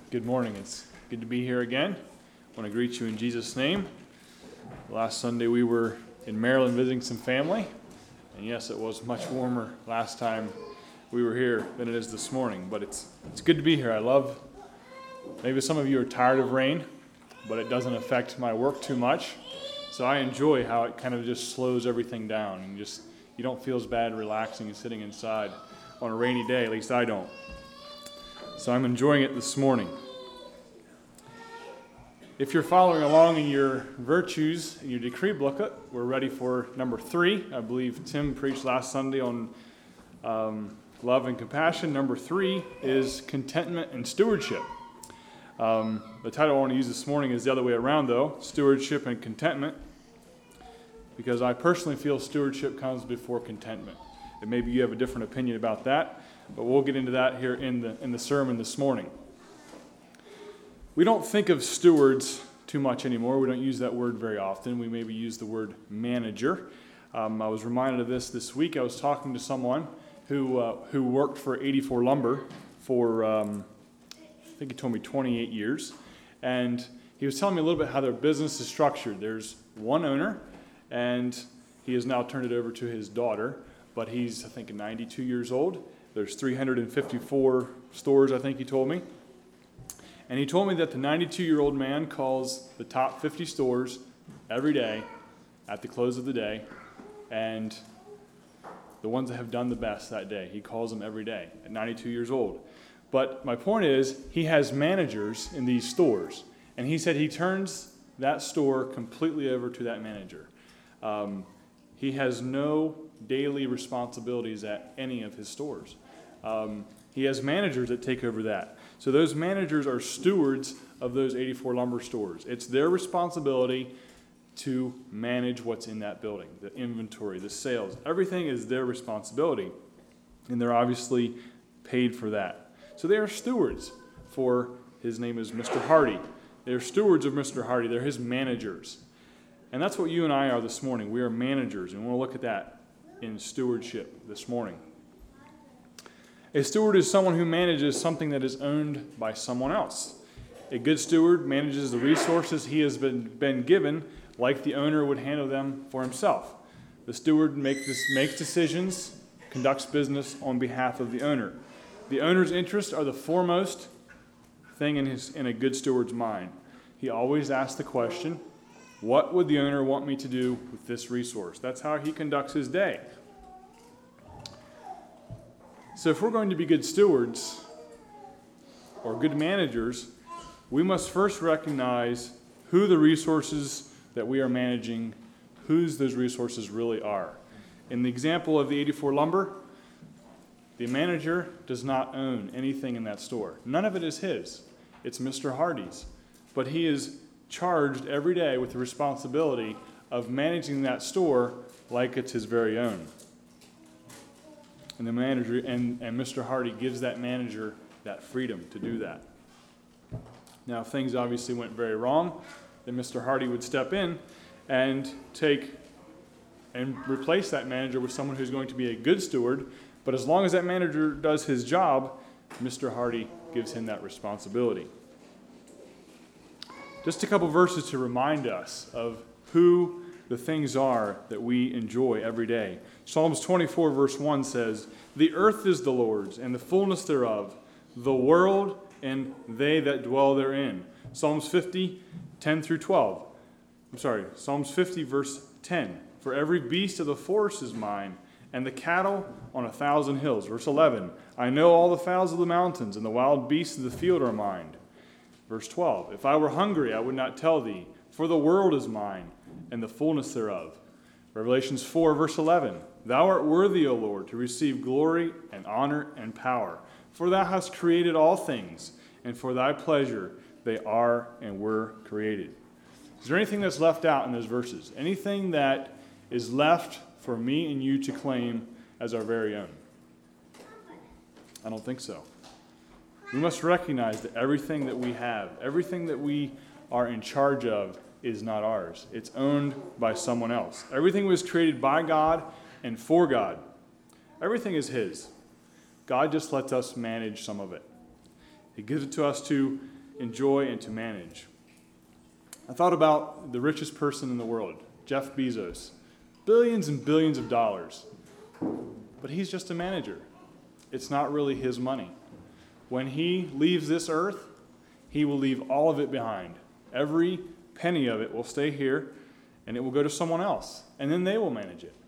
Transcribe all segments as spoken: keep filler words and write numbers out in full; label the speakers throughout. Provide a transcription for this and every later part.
Speaker 1: Good morning. It's good to be here again. I want to greet you in Jesus' name. Last Sunday we were in Maryland visiting some family, and yes, it was much warmer last time we were here than it is this morning, but it's it's good to be here. I love, maybe some of you are tired of rain, but it doesn't affect my work too much, so I enjoy how it kind of just slows everything down, and just you don't feel as bad relaxing and sitting inside on a rainy day, at least I don't. So I'm enjoying it this morning. If you're following along in your virtues, in your decree booklet, we're ready for number three. I believe Tim preached last Sunday on um, love and compassion. Number three is contentment and stewardship. Um, the title I want to use this morning is the other way around, though, stewardship and contentment, because I personally feel stewardship comes before contentment. And maybe you have a different opinion about that, but we'll get into that here in the in the sermon this morning. We don't think of stewards too much anymore. We don't use that word very often. We maybe use the word manager. Um, I was reminded of this this week. I was talking to someone who uh, who worked for eighty-four Lumber for, um, I think he told me twenty-eight years. And he was telling me a little bit how their business is structured. There's one owner, and he has now turned it over to his daughter. But he's, I think, ninety-two years old. There's three hundred fifty-four stores, I think he told me. And he told me that the ninety-two-year-old man calls the top fifty stores every day at the close of the day, and the ones that have done the best that day, he calls them every day at ninety-two years old. But my point is, he has managers in these stores, and he said he turns that store completely over to that manager. Um, he has no daily responsibilities at any of his stores. Um, he has managers that take over that. So those managers are stewards of those eighty-four Lumber stores. It's their responsibility to manage what's in that building, the inventory, the sales. Everything is their responsibility, and they're obviously paid for that. So they are stewards for, his name is Mister Hardy. They're stewards of Mister Hardy. They're his managers. And that's what you and I are this morning. We are managers, and we'll look at that in stewardship this morning. A steward is someone who manages something that is owned by someone else. A good steward manages the resources he has been, been given like the owner would handle them for himself. The steward makes, makes decisions, conducts business on behalf of the owner. The owner's interests are the foremost thing in, his, in a good steward's mind. He always asks the question, what would the owner want me to do with this resource? That's how he conducts his day. So if we're going to be good stewards or good managers, we must first recognize who the resources that we are managing, whose those resources really are. In the example of the eighty-four Lumber, the manager does not own anything in that store. None of it is his. It's Mister Hardy's. But he is charged every day with the responsibility of managing that store like it's his very own. And the manager and, and Mister Hardy gives that manager that freedom to do that. Now, if things obviously went very wrong, then Mister Hardy would step in and take and replace that manager with someone who's going to be a good steward. But as long as that manager does his job, Mister Hardy gives him that responsibility. Just a couple verses to remind us of who the things are that we enjoy every day. Psalms twenty-four verse one says, "The earth is the Lord's, and the fullness thereof, the world and they that dwell therein." Psalms fifty, ten through twelve. I'm sorry, Psalms fifty verse ten. "For every beast of the forest is mine, and the cattle on a thousand hills." Verse eleven. "I know all the fowls of the mountains, and the wild beasts of the field are mine." Verse twelve. "If I were hungry, I would not tell thee, for the world is mine, and the fullness thereof." Revelations four, verse eleven. "Thou art worthy, O Lord, to receive glory and honor and power, for thou hast created all things, and for thy pleasure they are and were created." Is there anything that's left out in those verses? Anything that is left for me and you to claim as our very own? I don't think so. We must recognize that everything that we have, everything that we are in charge of, is not ours. It's owned by someone else. Everything was created by God and for God. Everything is His. God just lets us manage some of it. He gives it to us to enjoy and to manage. I thought about the richest person in the world, Jeff Bezos. Billions and billions of dollars. But he's just a manager. It's not really his money. When he leaves this earth, he will leave all of it behind. Every penny of it will stay here, and it will go to someone else, and then they will manage it.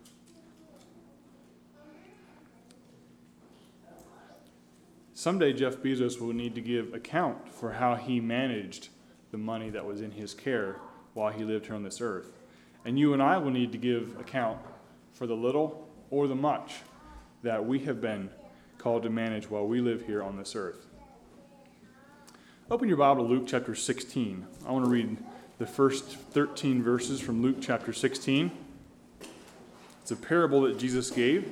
Speaker 1: Someday Jeff Bezos will need to give account for how he managed the money that was in his care while he lived here on this earth. And you and I will need to give account for the little or the much that we have been called to manage while we live here on this earth. Open your Bible to Luke chapter sixteen. I want to read the first thirteen verses from Luke chapter sixteen. It's a parable that Jesus gave.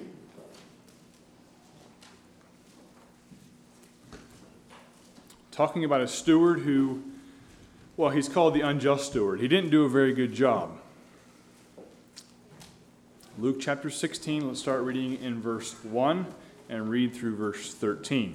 Speaker 1: Talking about a steward who, well, he's called the unjust steward. He didn't do a very good job. Luke chapter sixteen, let's start reading in verse one and read through verse thirteen.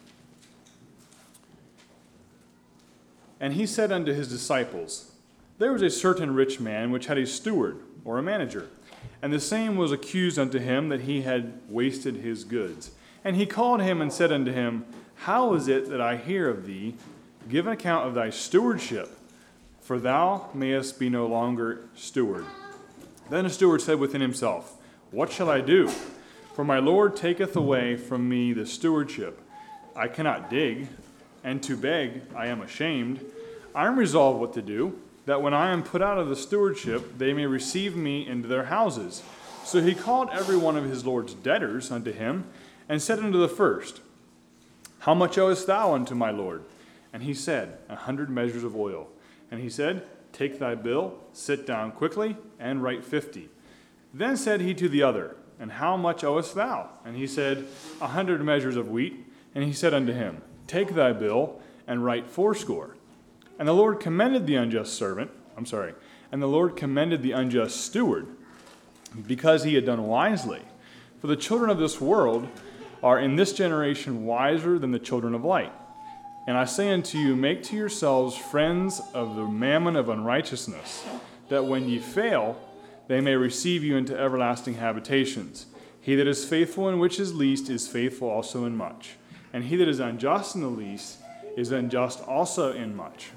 Speaker 1: And he said unto his disciples, There was a certain rich man which had a steward, or a manager, and the same was accused unto him that he had wasted his goods. And he called him and said unto him, How is it that I hear of thee? Give an account of thy stewardship, for thou mayest be no longer steward. Then the steward said within himself, What shall I do? For my Lord taketh away from me the stewardship. I cannot dig, and to beg I am ashamed. I am resolved what to do, that when I am put out of the stewardship, they may receive me into their houses. So he called every one of his Lord's debtors unto him, and said unto the first, How much owest thou unto my Lord? And he said, A hundred measures of oil. And he said, Take thy bill, sit down quickly, and write fifty. Then said he to the other, And how much owest thou? And he said, A hundred measures of wheat. And he said unto him, Take thy bill, and write fourscore. And the Lord commended the unjust servant, I'm sorry, and the Lord commended the unjust steward, because he had done wisely. For the children of this world are in this generation wiser than the children of light. And I say unto you, make to yourselves friends of the mammon of unrighteousness, that when ye fail, they may receive you into everlasting habitations. He that is faithful in which is least is faithful also in much. And he that is unjust in the least is unjust also in much.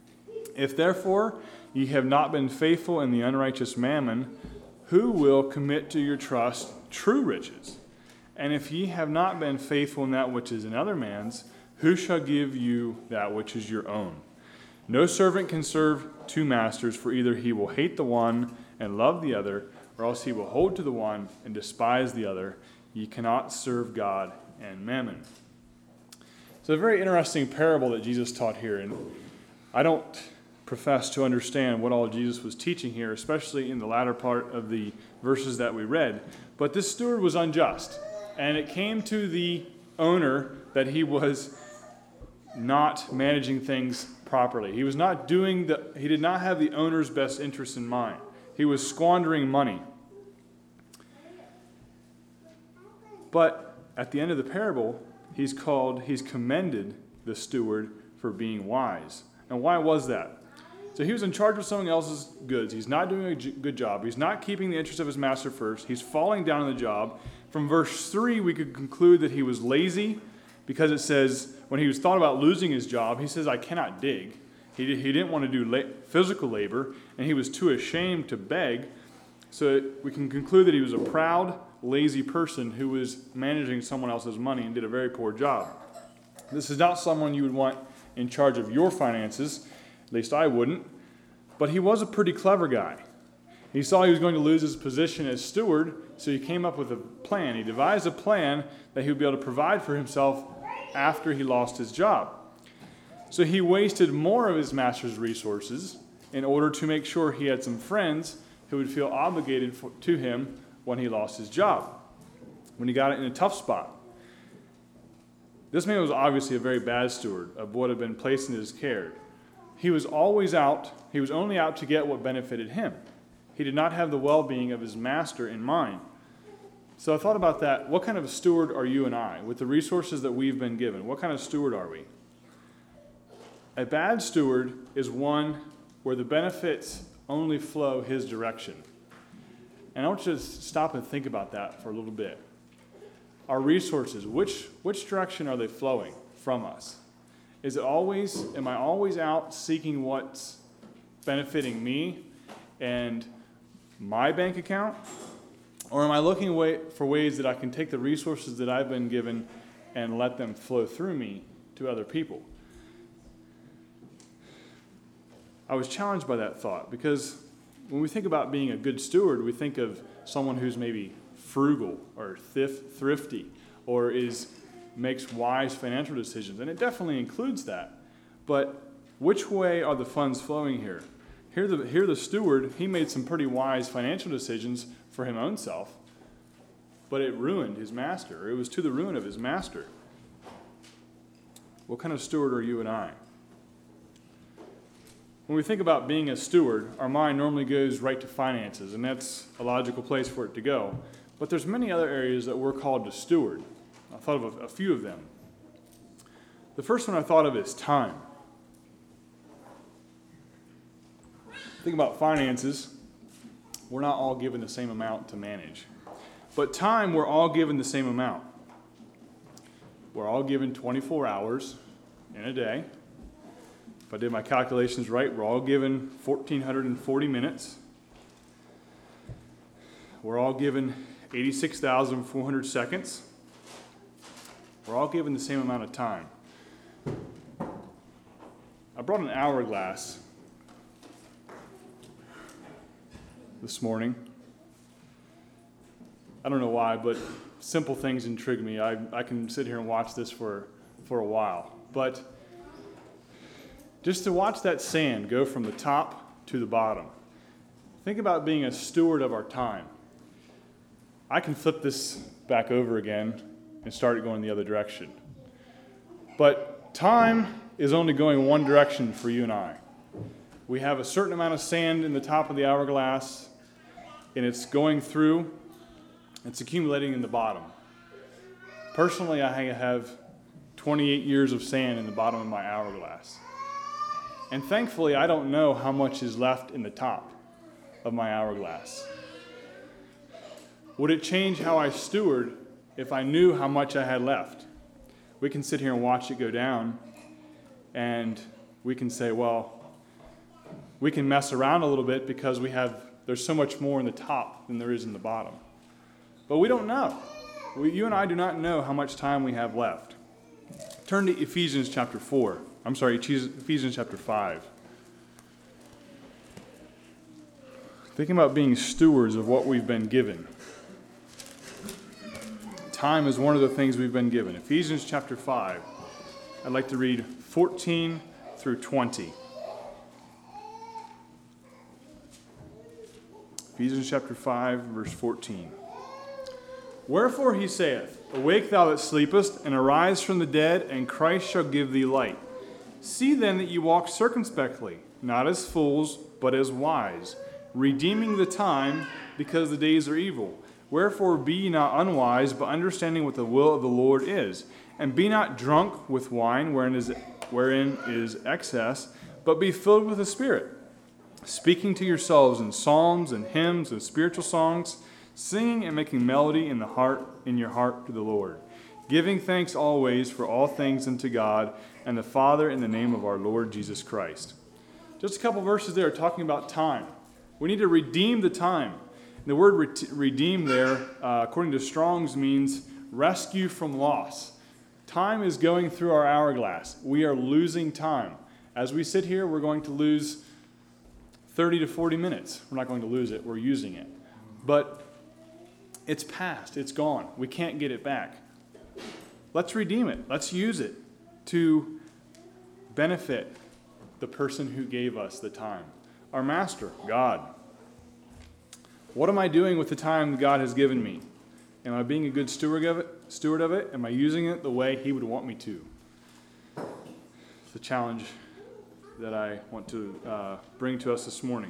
Speaker 1: If therefore ye have not been faithful in the unrighteous mammon, who will commit to your trust true riches? And if ye have not been faithful in that which is another man's, who shall give you that which is your own? No servant can serve two masters, for either he will hate the one and love the other, or else he will hold to the one and despise the other. Ye cannot serve God and mammon. It's a very interesting parable that Jesus taught here, and I don't profess to understand what all Jesus was teaching here, especially in the latter part of the verses that we read. But this steward was unjust, and it came to the owner that he was not managing things properly. He was not doing the, he did not have the owner's best interests in mind. He was squandering money. But at the end of the parable, he's called, he's commended the steward for being wise. And why was that? So he was in charge of someone else's goods. He's not doing a good job. He's not keeping the interest of his master first. He's falling down on the job. From verse three, we could conclude that he was lazy, because it says when he was thought about losing his job, he says, I cannot dig. He, he didn't want to do la- physical labor, and he was too ashamed to beg. So we can conclude that he was a proud, lazy person who was managing someone else's money and did a very poor job. This is not someone you would want in charge of your finances. At least I wouldn't. But he was a pretty clever guy. He saw he was going to lose his position as steward, so he came up with a plan. He devised a plan that he would be able to provide for himself after he lost his job. So he wasted more of his master's resources in order to make sure he had some friends who would feel obligated for, to him when he lost his job, when he got in a tough spot. This man was obviously a very bad steward of what had been placed in his care. He was always out, he was only out to get what benefited him. He did not have the well-being of his master in mind. So I thought about that. What kind of a steward are you and I with the resources that we've been given? What kind of steward are we? A bad steward is one where the benefits only flow his direction. And I want you to stop and think about that for a little bit. Our resources, which, which direction are they flowing from us? Is it always, am I always out seeking what's benefiting me and my bank account? Or am I looking way, for ways that I can take the resources that I've been given and let them flow through me to other people? I was challenged by that thought because when we think about being a good steward, we think of someone who's maybe frugal or thif- thrifty or is makes wise financial decisions, and it definitely includes that. But which way are the funds flowing here? Here the, here the steward, he made some pretty wise financial decisions for his own self, but it ruined his master. It was to the ruin of his master. What kind of steward are you and I? When we think about being a steward, our mind normally goes right to finances, and that's a logical place for it to go. But there's many other areas that we're called to steward. I thought of a, a few of them. The first one I thought of is time. Think about finances. We're not all given the same amount to manage. But time, we're all given the same amount. We're all given twenty-four hours in a day. If I did my calculations right, we're all given one thousand four hundred forty minutes. We're all given eighty-six thousand four hundred seconds. We're all given the same amount of time. I brought an hourglass this morning. I don't know why, but simple things intrigue me. I, I can sit here and watch this for, for a while. But just to watch that sand go from the top to the bottom. Think about being a steward of our time. I can flip this back over again and start it going the other direction. But time is only going one direction for you and I. We have a certain amount of sand in the top of the hourglass, and it's going through, it's accumulating in the bottom. Personally, I have twenty-eight years of sand in the bottom of my hourglass. And thankfully, I don't know how much is left in the top of my hourglass. Would it change how I steward if I knew how much I had left? We can sit here and watch it go down, and we can say, well, we can mess around a little bit because we have there's so much more in the top than there is in the bottom. But we don't know. We, you and I do not know how much time we have left. Turn to Ephesians chapter four. I'm sorry, Ephesians chapter five. Thinking about being stewards of what we've been given. Time is one of the things we've been given. Ephesians chapter five. I'd like to read fourteen through twenty. Ephesians chapter five, verse fourteen. Wherefore he saith, Awake thou that sleepest, and arise from the dead, and Christ shall give thee light. See then that ye walk circumspectly, not as fools, but as wise, redeeming the time, because the days are evil. Wherefore be ye not unwise, but understanding what the will of the Lord is. And be not drunk with wine, wherein is, wherein is excess, but be filled with the Spirit, speaking to yourselves in psalms and hymns and spiritual songs, singing and making melody in the heart in your heart to the Lord, giving thanks always for all things unto God and the Father in the name of our Lord Jesus Christ. Just a couple verses there talking about time. We need to redeem the time. The word re- redeem there, uh, according to Strong's, means rescue from loss. Time is going through our hourglass. We are losing time. As we sit here, we're going to lose thirty to forty minutes. We're not going to lose it. We're using it. But it's past. It's gone. We can't get it back. Let's redeem it. Let's use it to benefit the person who gave us the time. Our master, God. What am I doing with the time God has given me? Am I being a good steward of it? Steward of it? Am I using it the way He would want me to? It's the challenge that I want to uh, bring to us this morning.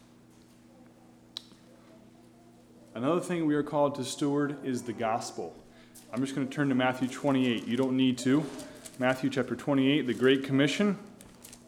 Speaker 1: Another thing we are called to steward is the gospel. I'm just going to turn to Matthew twenty-eight. You don't need to. Matthew chapter twenty-eight, the Great Commission.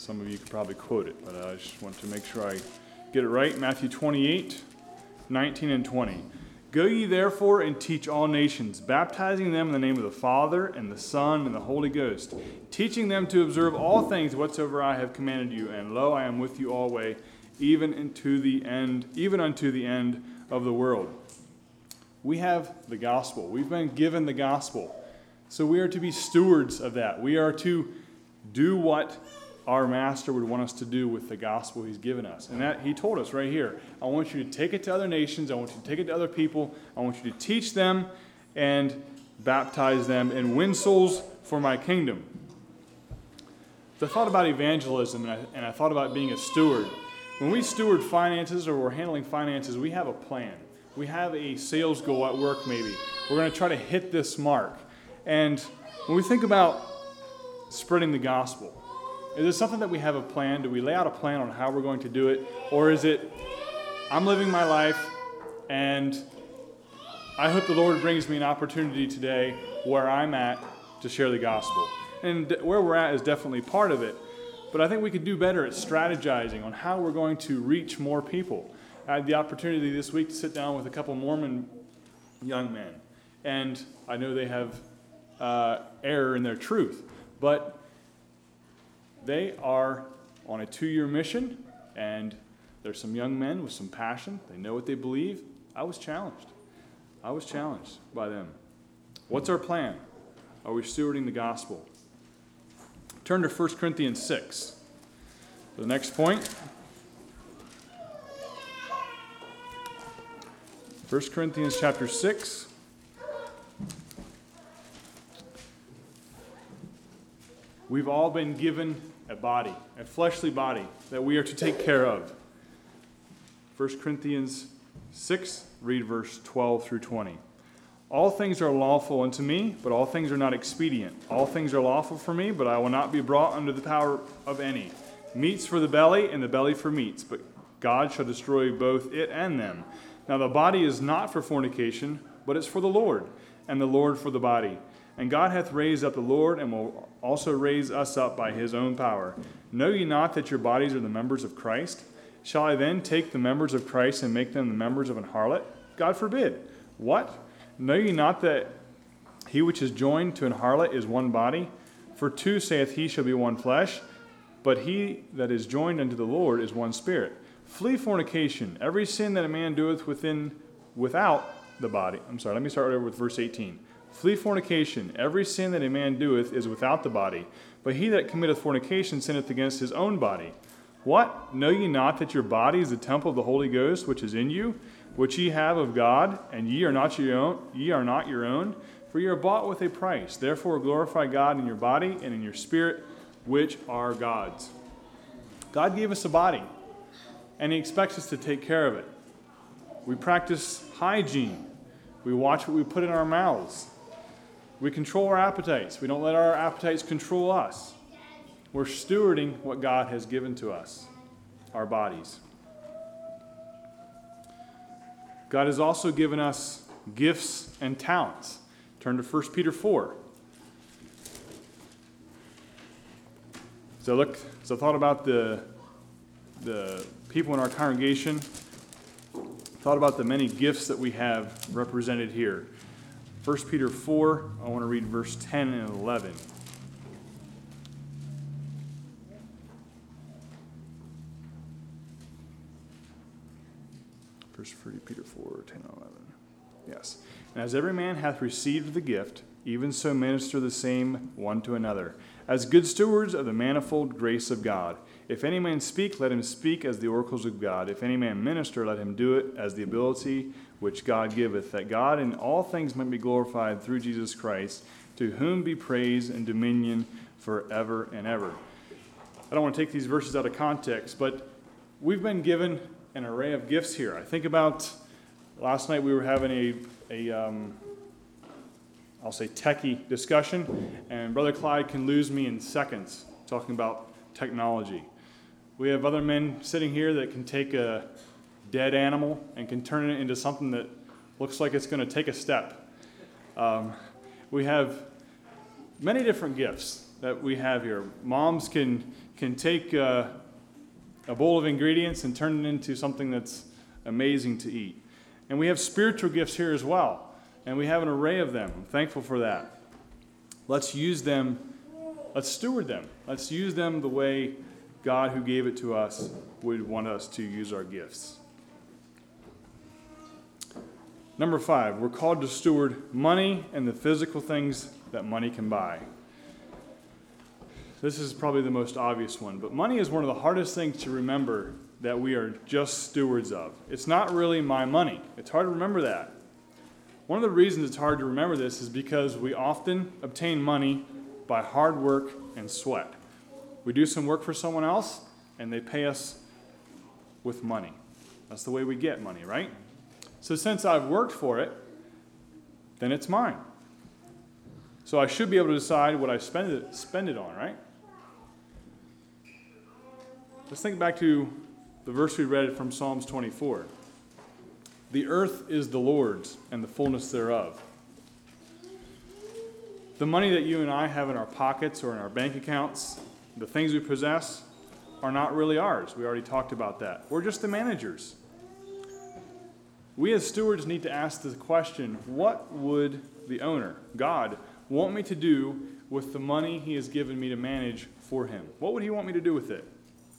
Speaker 1: Some of you could probably quote it, but I just want to make sure I get it right. Matthew twenty-eight, nineteen and twenty. Go ye therefore and teach all nations, baptizing them in the name of the Father and the Son and the Holy Ghost, teaching them to observe all things whatsoever I have commanded you. And lo, I am with you always, even unto the end, even unto the end of the world. We have the gospel. We've been given the gospel. So we are to be stewards of that. We are to do what our master would want us to do with the gospel he's given us. And that he told us right here. I want you to take it to other nations. I want you to take it to other people. I want you to teach them and baptize them and win souls for my kingdom. So I thought about evangelism and I, and I thought about being a steward. When we steward finances or we're handling finances, we have a plan. We have a sales goal at work maybe. We're going to try to hit this mark. And when we think about spreading the gospel, is it something that we have a plan? Do we lay out a plan on how we're going to do it? Or is it, I'm living my life, and I hope the Lord brings me an opportunity today where I'm at to share the gospel? And where we're at is definitely part of it. But I think we could do better at strategizing on how we're going to reach more people. I had the opportunity this week to sit down with a couple Mormon young men. And I know they have uh, error in their truth. But they are on a two-year mission, and there's some young men with some passion. They know what they believe. I was challenged. I was challenged by them. What's our plan? Are we stewarding the gospel? Turn to First Corinthians six. The next point. First Corinthians chapter six. We've all been given a body, a fleshly body, that we are to take care of. First Corinthians six, read verse twelve through twenty. All things are lawful unto me, but all things are not expedient. All things are lawful for me, but I will not be brought under the power of any. Meats for the belly, and the belly for meats, but God shall destroy both it and them. Now the body is not for fornication, but it's for the Lord, and the Lord for the body. And God hath raised up the Lord, and will also raise us up by his own power. Know ye not that your bodies are the members of Christ? Shall I then take the members of Christ and make them the members of an harlot? God forbid. What? Know ye not that he which is joined to an harlot is one body? For two, saith he, shall be one flesh. But he that is joined unto the Lord is one spirit. Flee fornication. Every sin that a man doeth within, without the body. I'm sorry, let me start over with verse eighteen. Flee fornication. Every sin that a man doeth is without the body. But he that committeth fornication sinneth against his own body. What? Know ye not that your body is the temple of the Holy Ghost, which is in you, which ye have of God, and ye are not your own, ye are not your own, for ye are bought with a price. Therefore glorify God in your body and in your spirit, which are God's. God gave us a body, and he expects us to take care of it. We practice hygiene. We watch what we put in our mouths. We control our appetites. We don't let our appetites control us. We're stewarding what God has given to us, our bodies. God has also given us gifts and talents. Turn to First Peter four. So look, so I thought about the, the people in our congregation, thought about the many gifts that we have represented here. First Peter four, I want to read verse ten and eleven. First Peter four, ten and eleven. Yes. And as every man hath received the gift, even so minister the same one to another, as good stewards of the manifold grace of God. If any man speak, let him speak as the oracles of God. If any man minister, let him do it as the ability which God giveth, that God in all things might be glorified through Jesus Christ, to whom be praise and dominion forever and ever. I don't want to take these verses out of context, but we've been given an array of gifts here. I think about last night we were having a, a um, I'll say techie discussion, and Brother Clyde can lose me in seconds talking about technology. We have other men sitting here that can take a dead animal and can turn it into something that looks like it's going to take a step. Um, we have many different gifts that we have here. Moms can, can take uh, a bowl of ingredients and turn it into something that's amazing to eat. And we have spiritual gifts here as well, and we have an array of them. I'm thankful for that. Let's use them, let's steward them. Let's use them the way God, who gave it to us, would want us to use our gifts. Number five, we're called to steward money and the physical things that money can buy. This is probably the most obvious one, but money is one of the hardest things to remember that we are just stewards of. It's not really my money. It's hard to remember that. One of the reasons it's hard to remember this is because we often obtain money by hard work and sweat. We do some work for someone else, and they pay us with money. That's the way we get money, right? So since I've worked for it, then it's mine. So I should be able to decide what I spend it, spend it on, right? Let's think back to the verse we read from Psalms twenty-four. The earth is the Lord's and the fullness thereof. The money that you and I have in our pockets or in our bank accounts, the things we possess, are not really ours. We already talked about that. We're just the managers. We as stewards need to ask the question, what would the owner, God, want me to do with the money he has given me to manage for him? What would he want me to do with it?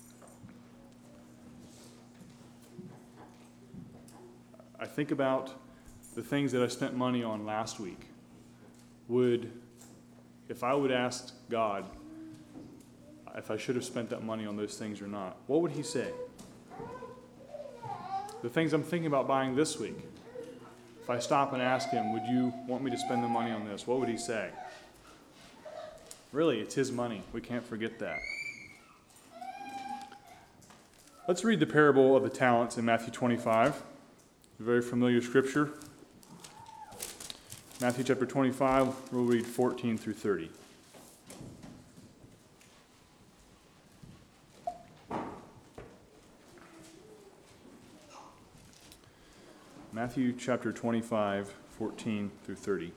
Speaker 1: I think about the things that I spent money on last week. Would, if I would ask God if I should have spent that money on those things or not, what would he say? The things I'm thinking about buying this week, if I stop and ask him, would you want me to spend the money on this? What would he say? Really, it's his money. We can't forget that. Let's read the parable of the talents in Matthew twenty-five. A very familiar scripture. Matthew chapter twenty-five, we'll read fourteen through thirty. Matthew chapter twenty-five, fourteen through thirty.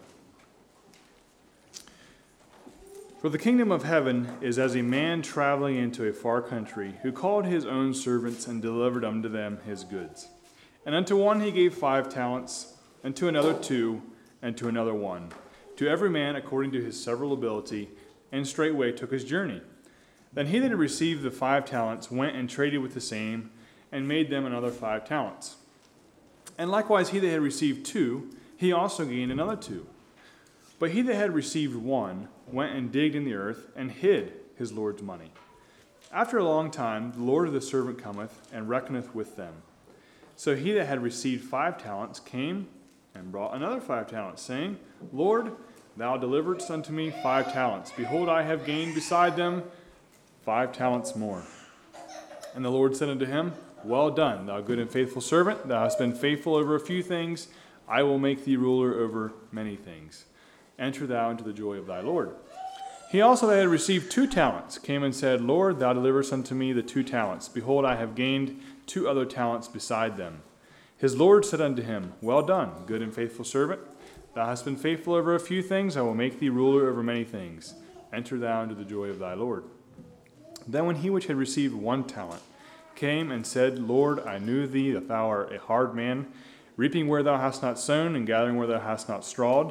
Speaker 1: For the kingdom of heaven is as a man traveling into a far country, who called his own servants and delivered unto them his goods. And unto one he gave five talents, and to another two, and to another one, to every man according to his several ability, and straightway took his journey. Then he that had received the five talents went and traded with the same, and made them another five talents. And likewise he that had received two, he also gained another two. But he that had received one went and digged in the earth, and hid his Lord's money. After a long time the Lord of the servant cometh, and reckoneth with them. So he that had received five talents came and brought another five talents, saying, Lord, thou deliveredst unto me five talents. Behold, I have gained beside them five talents more. And the Lord said unto him, Well done, thou good and faithful servant. Thou hast been faithful over a few things. I will make thee ruler over many things. Enter thou into the joy of thy Lord. He also that had received two talents came and said, Lord, thou deliverest unto me the two talents. Behold, I have gained two other talents beside them. His Lord said unto him, Well done, good and faithful servant. Thou hast been faithful over a few things. I will make thee ruler over many things. Enter thou into the joy of thy Lord. Then when he which had received one talent came and said, Lord, I knew thee that thou art a hard man, reaping where thou hast not sown, and gathering where thou hast not strawed.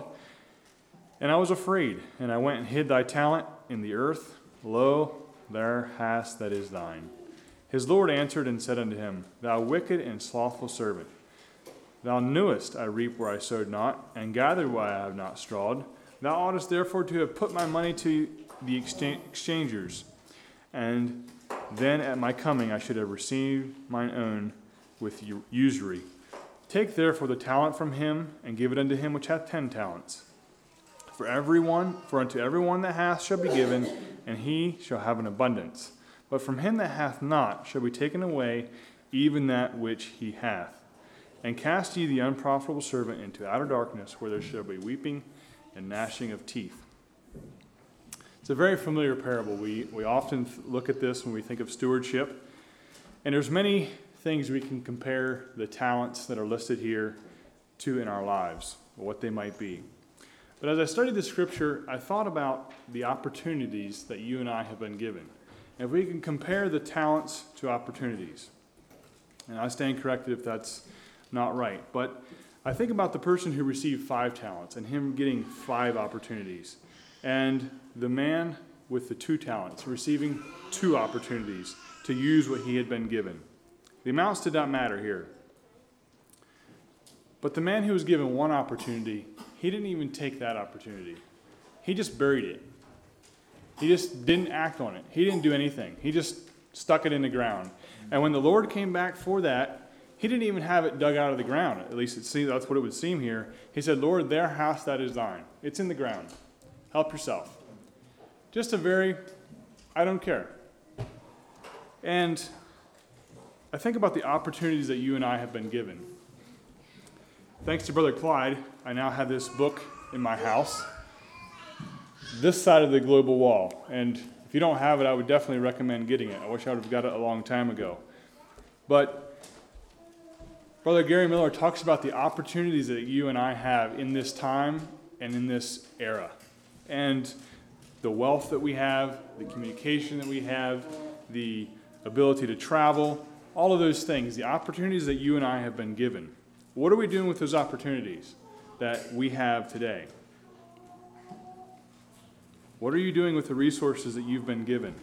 Speaker 1: And I was afraid, and I went and hid thy talent in the earth. Lo, there hast that is thine. His Lord answered and said unto him, Thou wicked and slothful servant, thou knewest I reap where I sowed not, and gathered where I have not strawed. Thou oughtest therefore to have put my money to the exchangers, and then at my coming I should have received mine own with usury. Take therefore the talent from him, and give it unto him which hath ten talents. For everyone, for unto everyone that hath shall be given, and he shall have an abundance. But from him that hath not shall be taken away even that which he hath. And cast ye the unprofitable servant into outer darkness, where there shall be weeping and gnashing of teeth. It's a very familiar parable. We we often look at this when we think of stewardship. And there's many things we can compare the talents that are listed here to in our lives, or what they might be. But as I studied the scripture, I thought about the opportunities that you and I have been given. And if we can compare the talents to opportunities, and I stand corrected if that's not right, but I think about the person who received five talents and him getting five opportunities, and the man with the two talents receiving two opportunities to use what he had been given. The amounts did not matter here. But the man who was given one opportunity, he didn't even take that opportunity. He just buried it. He just didn't act on it. He didn't do anything. He just stuck it in the ground. And when the Lord came back for that, he didn't even have it dug out of the ground. At least it seems, that's what it would seem here. He said, Lord, their house that is thine. It's in the ground. Help yourself. Just a very, I don't care. And I think about the opportunities that you and I have been given. Thanks to Brother Clyde, I now have this book in my house, this side of the global wall. And if you don't have it, I would definitely recommend getting it. I wish I would have got it a long time ago. But Brother Gary Miller talks about the opportunities that you and I have in this time and in this era. And the wealth that we have, the communication that we have, the ability to travel, all of those things, the opportunities that you and I have been given. What are we doing with those opportunities that we have today? What are you doing with the resources that you've been given?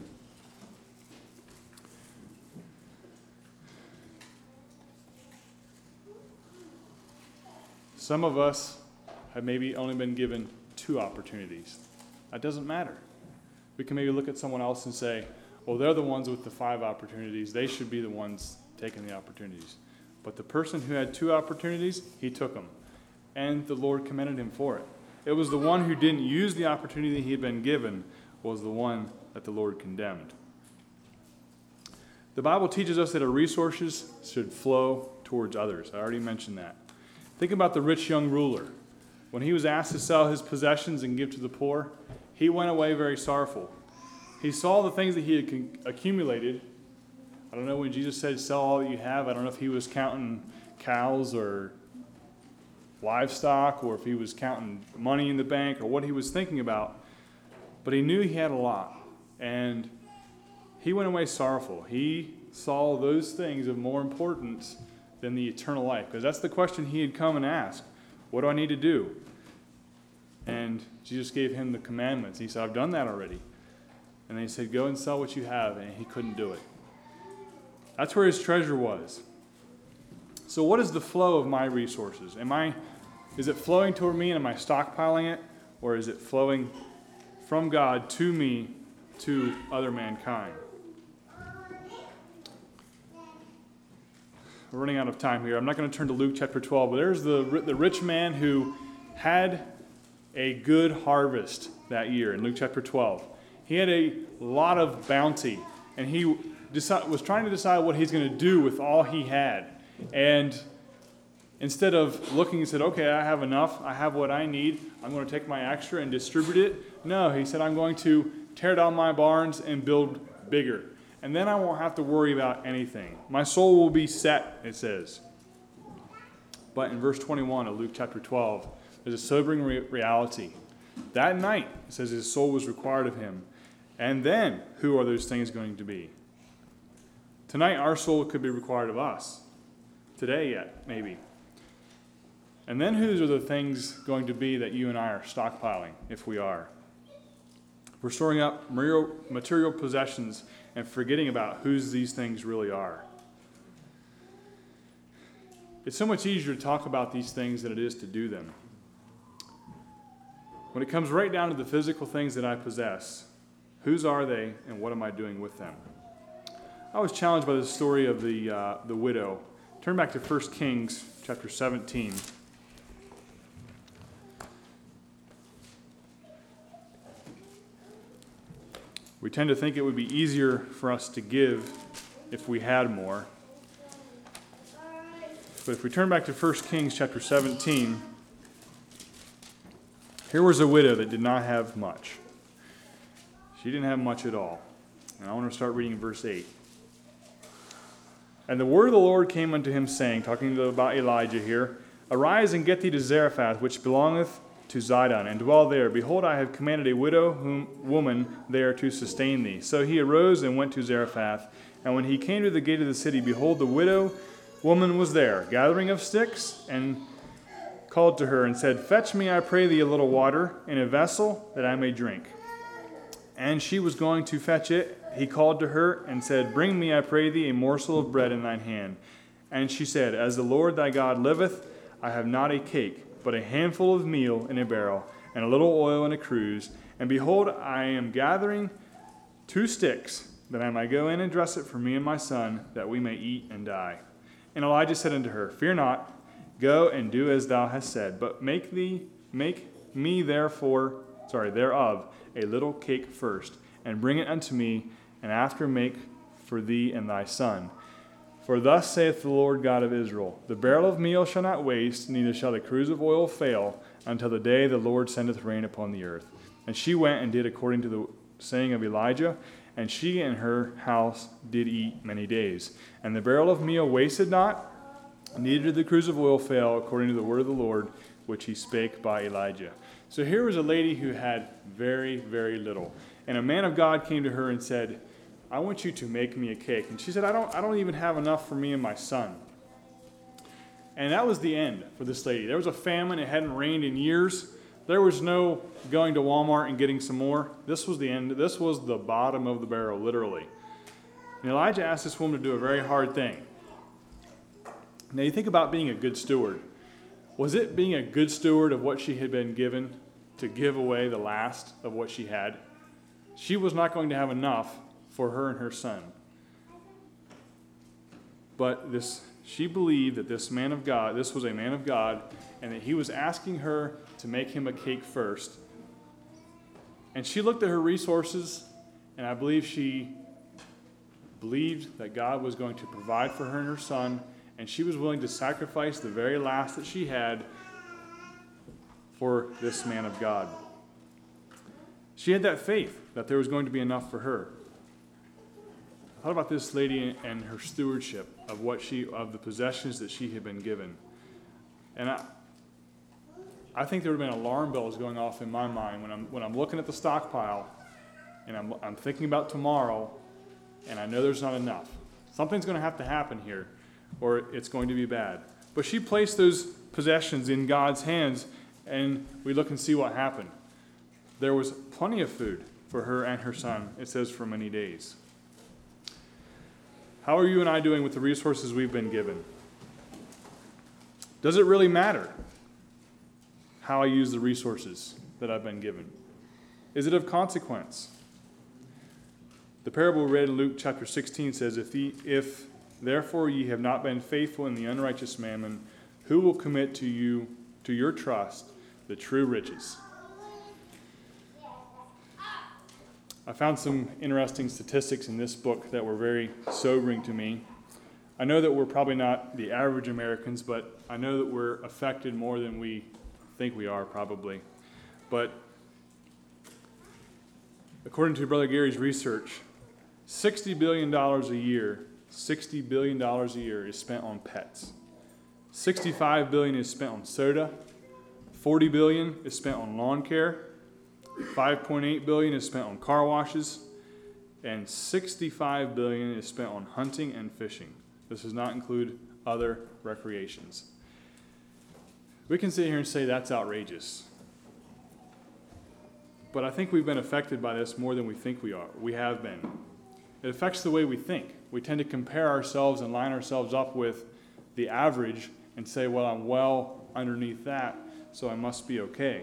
Speaker 1: Some of us have maybe only been given two opportunities. That doesn't matter. We can maybe look at someone else and say, well, they're the ones with the five opportunities. They should be the ones taking the opportunities. But the person who had two opportunities, he took them. And the Lord commended him for it. It was the one who didn't use the opportunity he had been given was the one that the Lord condemned. The Bible teaches us that our resources should flow towards others. I already mentioned that. Think about the rich young ruler. When he was asked to sell his possessions and give to the poor, he went away very sorrowful. He saw the things that he had accumulated. I don't know when Jesus said, sell all that you have. I don't know if he was counting cows or livestock or if he was counting money in the bank or what he was thinking about. But he knew he had a lot. And he went away sorrowful. He saw those things of more importance than the eternal life. Because that's the question he had come and asked. What do I need to do? And Jesus gave him the commandments. He said, I've done that already. And then he said, go and sell what you have. And he couldn't do it. That's where his treasure was. So what is the flow of my resources? Am I, is it flowing toward me and am I stockpiling it? Or is it flowing from God to me, to other mankind? We're running out of time here. I'm not going to turn to Luke chapter twelve, but there's the, the rich man who had a good harvest that year in Luke chapter twelve. He had a lot of bounty, and he decide, was trying to decide what he's going to do with all he had. And instead of looking and said, okay, I have enough, I have what I need, I'm going to take my extra and distribute it. No, he said, I'm going to tear down my barns and build bigger. And then I won't have to worry about anything. My soul will be set, it says. But in verse twenty-one of Luke chapter twelve, there's a sobering re- reality. That night, it says his soul was required of him. And then, who are those things going to be? Tonight, our soul could be required of us. Today yet, maybe. And then whose are the things going to be that you and I are stockpiling, if we are? We're storing up material possessions and forgetting about whose these things really are. It's so much easier to talk about these things than it is to do them. When it comes right down to the physical things that I possess, whose are they and what am I doing with them? I was challenged by the story of the uh, the widow. Turn back to First Kings chapter seventeen. We tend to think it would be easier for us to give if we had more. But if we turn back to First Kings chapter seventeen, here was a widow that did not have much. She didn't have much at all. And I want to start reading verse eight. And the word of the Lord came unto him, saying, talking about Elijah here, arise and get thee to Zarephath, which belongeth to Zidon, and dwell there. Behold, I have commanded a widow whom, woman there to sustain thee. So he arose and went to Zarephath. And when he came to the gate of the city, behold, the widow woman was there, gathering of sticks, and called to her and said, Fetch me, I pray thee, a little water in a vessel, that I may drink. And she was going to fetch it. He called to her and said, Bring me, I pray thee, a morsel of bread in thine hand. And she said, As the Lord thy God liveth, I have not a cake, but a handful of meal in a barrel, and a little oil in a cruse. And behold, I am gathering two sticks, that I might go in and dress it for me and my son, that we may eat and die. And Elijah said unto her, Fear not, go and do as thou hast said, but make thee make me therefore, sorry, thereof a little cake first, and bring it unto me, and after make for thee and thy son. For thus saith the Lord God of Israel, The barrel of meal shall not waste, neither shall the cruse of oil fail, until the day the Lord sendeth rain upon the earth. And she went and did according to the saying of Elijah, and she and her house did eat many days. And the barrel of meal wasted not, neither did the cruse of oil fail, according to the word of the Lord, which he spake by Elijah. So here was a lady who had very, very little. And a man of God came to her and said, I want you to make me a cake. And she said, I don't, I don't even have enough for me and my son. And that was the end for this lady. There was a famine. It hadn't rained in years. There was no going to Walmart and getting some more. This was the end. This was the bottom of the barrel, literally. And Elijah asked this woman to do a very hard thing. Now you think about being a good steward. Was it being a good steward of what she had been given to give away the last of what she had? She was not going to have enough for her and her son. But this, she believed that this man of God, this was a man of God, and that he was asking her to make him a cake first. And she looked at her resources, and I believe she believed that God was going to provide for her and her son, and she was willing to sacrifice the very last that she had for this man of God. She had that faith that there was going to be enough for her. I thought about this lady and her stewardship of what she, of the possessions that she had been given. And I, I think there would have been alarm bells going off in my mind when I'm when I'm looking at the stockpile, and I'm I'm thinking about tomorrow, and I know there's not enough. Something's going to have to happen here, or it's going to be bad. But she placed those possessions in God's hands, and we look and see what happened. There was plenty of food for her and her son, it says, for many days. How are you and I doing with the resources we've been given? Does it really matter how I use the resources that I've been given? Is it of consequence? The parable read in Luke chapter sixteen says, If, the, if therefore ye have not been faithful in the unrighteous mammon, who will commit to you, to your trust, the true riches? I found some interesting statistics in this book that were very sobering to me. I know that we're probably not the average Americans, but I know that we're affected more than we think we are, probably. But according to Brother Gary's research, sixty billion dollars a year, sixty billion dollars a year is spent on pets. sixty-five billion dollars is spent on soda. forty billion dollars is spent on lawn care. five point eight billion dollars is spent on car washes, and sixty-five billion dollars is spent on hunting and fishing. This does not include other recreations. We can sit here and say that's outrageous. But I think we've been affected by this more than we think we are. We have been. It affects the way we think. We tend to compare ourselves and line ourselves up with the average and say, well, I'm well underneath that, so I must be okay.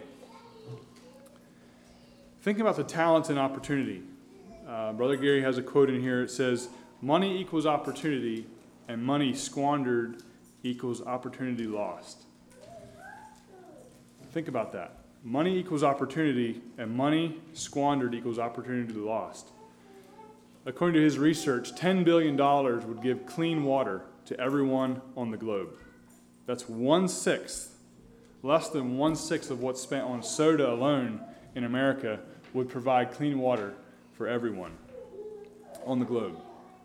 Speaker 1: Think about the talent and opportunity. Uh, Brother Gary has a quote in here. It says, money equals opportunity, and money squandered equals opportunity lost. Think about that. Money equals opportunity, and money squandered equals opportunity lost. According to his research, ten billion dollars would give clean water to everyone on the globe. That's one-sixth, less than one-sixth of what's spent on soda alone in America would provide clean water for everyone on the globe.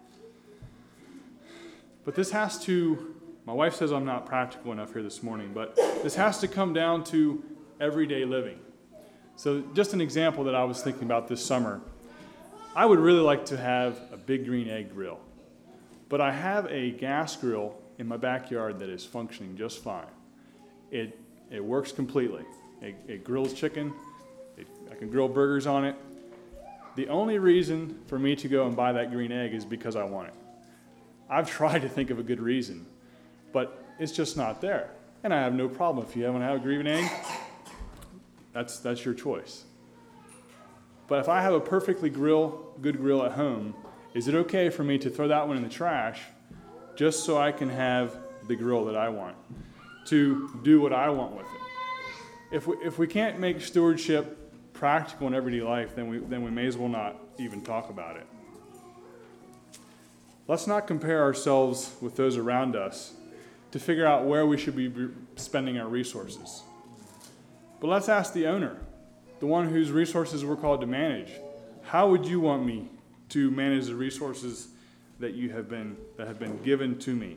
Speaker 1: But this has to, my wife says I'm not practical enough here this morning, but this has to come down to everyday living. So just an example that I was thinking about this summer. I would really like to have a big green egg grill, but I have a gas grill in my backyard that is functioning just fine. It it works completely. It, it grills chicken. It, I can grill burgers on it. The only reason for me to go and buy that green egg is because I want it. I've tried to think of a good reason, but it's just not there. And I have no problem. If you haven't had a green egg, that's that's your choice. But if I have a perfectly grill, good grill at home, is it okay for me to throw that one in the trash just so I can have the grill that I want, to do what I want with it? If we, if we can't make stewardship practical in everyday life, then we then we may as well not even talk about it. Let's not compare ourselves with those around us to figure out where we should be spending our resources. But let's ask the owner, the one whose resources we're called to manage. How would you want me to manage the resources that you have been that have been given to me?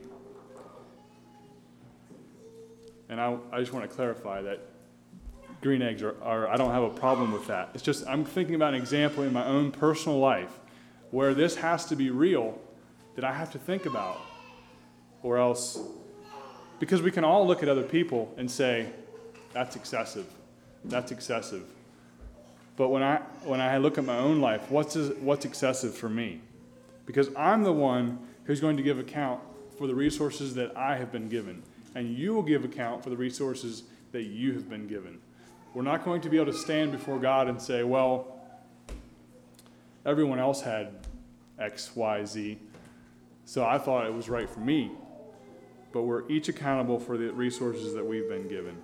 Speaker 1: And I, I just want to clarify that green eggs are, are, I don't have a problem with that. It's just I'm thinking about an example in my own personal life where this has to be real that I have to think about, or else, because we can all look at other people and say, that's excessive, that's excessive. But when I when I look at my own life, what's what's excessive for me? Because I'm the one who's going to give account for the resources that I have been given, and you will give account for the resources that you have been given. We're not going to be able to stand before God and say, well, everyone else had X, Y, Z, so I thought it was right for me. But we're each accountable for the resources that we've been given.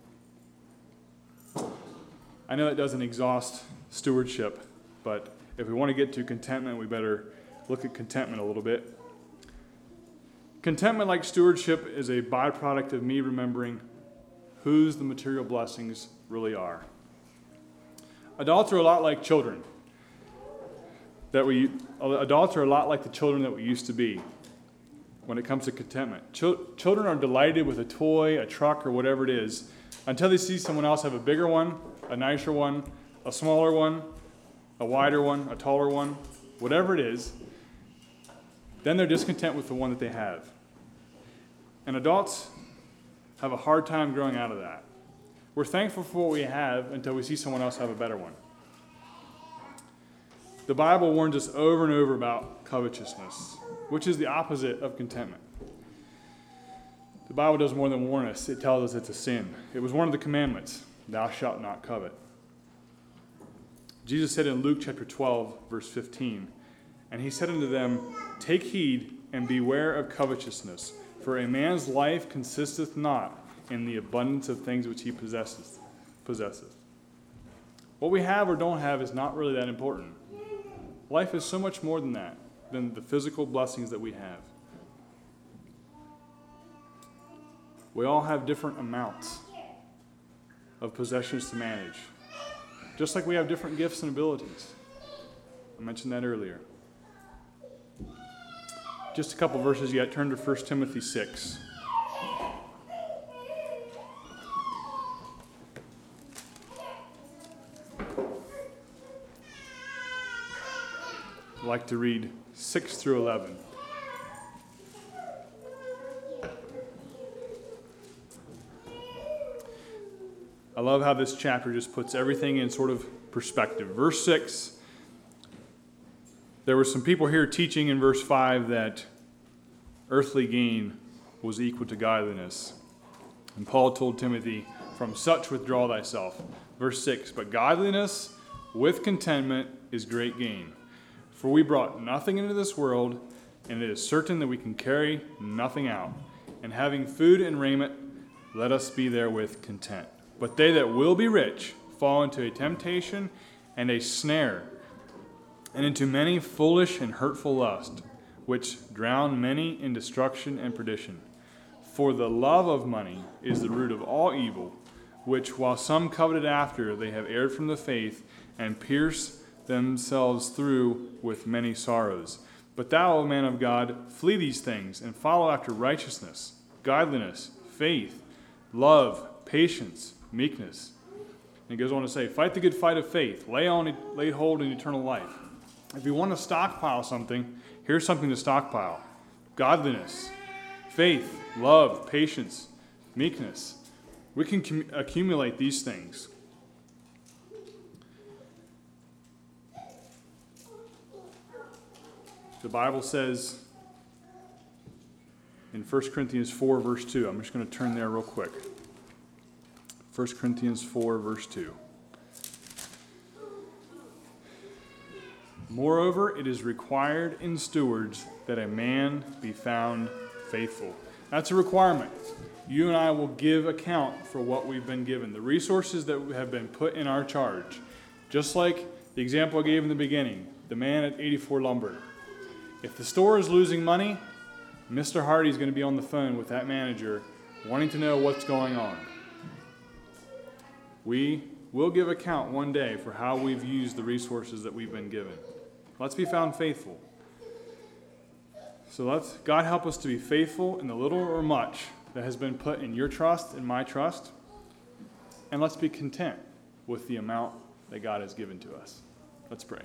Speaker 1: I know that doesn't exhaust stewardship, but if we want to get to contentment, we better look at contentment a little bit. Contentment, like stewardship, is a byproduct of me remembering whose the material blessings really are. Adults are a lot like children. That we adults are a lot like the children that we used to be when it comes to contentment. Ch- children are delighted with a toy, a truck, or whatever it is, until they see someone else have a bigger one, a nicer one, a smaller one, a wider one, a taller one, whatever it is. Then they're discontent with the one that they have. And adults have a hard time growing out of that. We're thankful for what we have until we see someone else have a better one. The Bible warns us over and over about covetousness, which is the opposite of contentment. The Bible does more than warn us. It tells us it's a sin. It was one of the commandments, thou shalt not covet. Jesus said in Luke chapter twelve, verse fifteen, and he said unto them, take heed and beware of covetousness, for a man's life consisteth not in the abundance of things which he possesseth. possesseth. What we have or don't have is not really that important. Life is so much more than that, than the physical blessings that we have. We all have different amounts of possessions to manage, just like we have different gifts and abilities. I mentioned that earlier. Just a couple verses yet. Turn to First Timothy six. I'd like to read six through eleven. I love how this chapter just puts everything in sort of perspective. Verse six, there were some people here teaching in verse five that earthly gain was equal to godliness. And Paul told Timothy, from such withdraw thyself. Verse six, but godliness with contentment is great gain. For we brought nothing into this world, and it is certain that we can carry nothing out. And having food and raiment, let us be therewith content. But they that will be rich fall into a temptation and a snare, and into many foolish and hurtful lusts, which drown many in destruction and perdition. For the love of money is the root of all evil, which while some coveted after, they have erred from the faith, and pierced themselves through with many sorrows. But thou, O man of God, flee these things, and follow after righteousness, godliness, faith, love, patience, meekness. And it goes on to say, fight the good fight of faith. Lay on, lay hold in eternal life. If you want to stockpile something, here's something to stockpile. Godliness, faith, love, patience, meekness. We can cum- accumulate these things. The Bible says in First Corinthians four, verse two, I'm just going to turn there real quick. First Corinthians four, verse two. Moreover, it is required in stewards that a man be found faithful. That's a requirement. You and I will give account for what we've been given, the resources that have been put in our charge. Just like the example I gave in the beginning, the man at eighty-four Lumber. If the store is losing money, Mister Hardy is going to be on the phone with that manager wanting to know what's going on. We will give account one day for how we've used the resources that we've been given. Let's be found faithful. So let's God help us to be faithful in the little or much that has been put in your trust and my trust. And let's be content with the amount that God has given to us. Let's pray.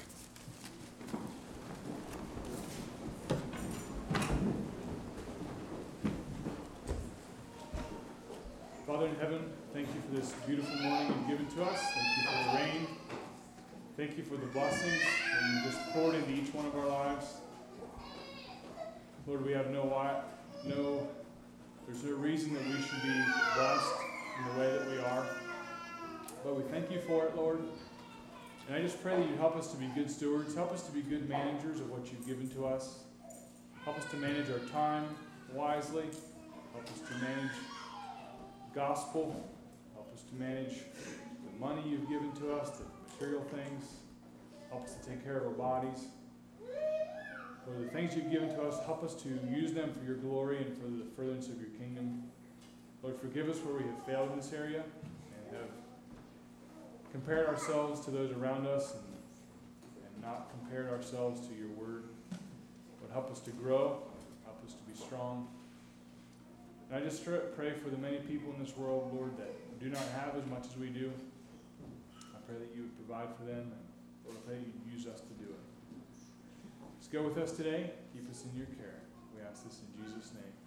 Speaker 1: Father in heaven, thank you for this beautiful morning you've given to us. Thank you for the rain. Thank you for the blessings that you just poured into each one of our lives. Lord, we have no why, no, there's no reason that we should be blessed in the way that we are. But we thank you for it, Lord. And I just pray that you help us to be good stewards. Help us to be good managers of what you've given to us. Help us to manage our time wisely. Help us to manage gospel. Help us to manage the money you've given to us, the material things. Help us to take care of our bodies. For the things you've given to us, help us to use them for your glory and for the furtherance of your kingdom. Lord, forgive us where we have failed in this area and have compared ourselves to those around us and, and not compared ourselves to your word. Lord, help us to grow. Help us to be strong. And I just pray for the many people in this world, Lord, that do not have as much as we do. I pray that you would provide for them, and Lord, I pray you'd use us to do it. Just go with us today. Keep us in your care. We ask this in Jesus' name.